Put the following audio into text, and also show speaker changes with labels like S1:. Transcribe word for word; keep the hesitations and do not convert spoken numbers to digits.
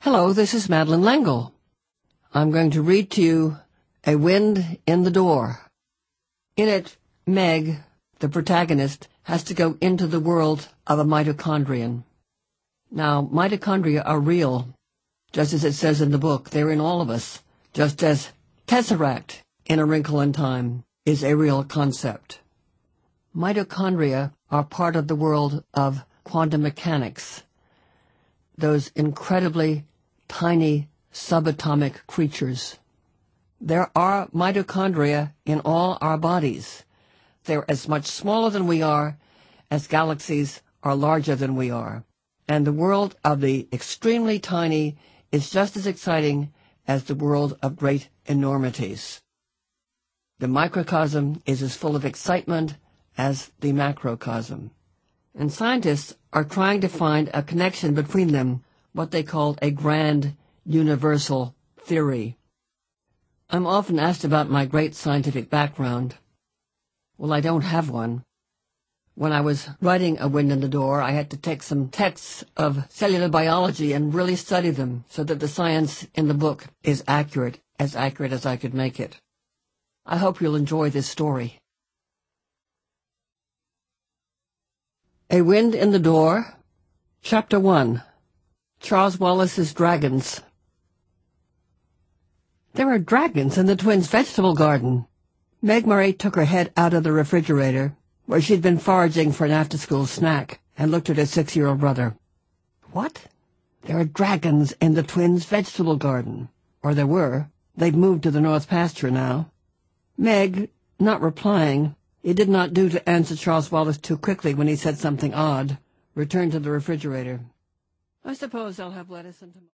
S1: Hello, this is Madeleine L'Engle. I'm going to read to you A Wind in the Door. In it, Meg, the protagonist, has to go into the world of a mitochondrion. Now, mitochondria are real, just as it says in the book. They're in all of us, just as Tesseract in A Wrinkle in Time is a real concept. Mitochondria are part of the world of quantum mechanics, those incredibly tiny subatomic creatures. There are mitochondria in all our bodies. They're as much smaller than we are as galaxies are larger than we are. And the world of the extremely tiny is just as exciting as the world of great enormities. The microcosm is as full of excitement as the macrocosm. And scientists are trying to find a connection between them, what they call a grand universal theory. I'm often asked about my great scientific background. Well, I don't have one. When I was writing A Wind in the Door, I had to take some texts of cellular biology and really study them so that the science in the book is accurate, as accurate as I could make it. I hope you'll enjoy this story. A Wind in the Door, Chapter one. Charles Wallace's Dragons. There are dragons in the twins' vegetable garden. Meg Murray took her head out of the refrigerator, where she'd been foraging for an after-school snack, and looked at her six-year-old brother. What? There are dragons in the twins' vegetable garden. Or there were. They've moved to the north pasture now. Meg, not replying, it did not do to answer Charles Wallace too quickly when he said something odd, returned to the refrigerator. I suppose I'll have lettuce and tomatoes.